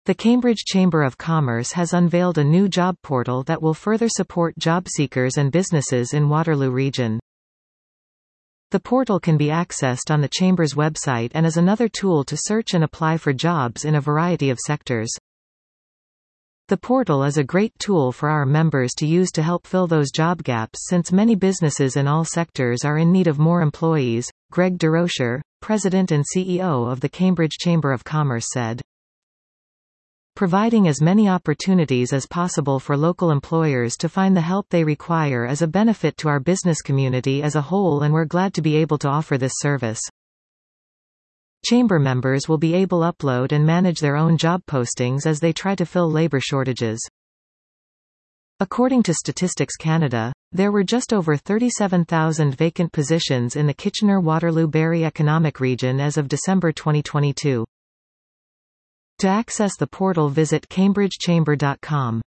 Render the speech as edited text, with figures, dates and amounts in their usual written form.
The Cambridge Chamber of Commerce has unveiled a new job portal that will further support job seekers and businesses in Waterloo region. The portal can be accessed on the Chamber's website and is another tool to search and apply for jobs in a variety of sectors. The portal is a great tool for our members to use to help fill those job gaps since many businesses in all sectors are in need of more employees, Greg DeRocher, President and CEO of the Cambridge Chamber of Commerce said. Providing as many opportunities as possible for local employers to find the help they require is a benefit to our business community as a whole, and we're glad to be able to offer this service. Chamber members will be able to upload and manage their own job postings as they try to fill labor shortages. According to Statistics Canada, there were just over 37,000 vacant positions in the Kitchener-Waterloo-Barrie Economic Region as of December 2022. To access the portal, visit cambridgechamber.com.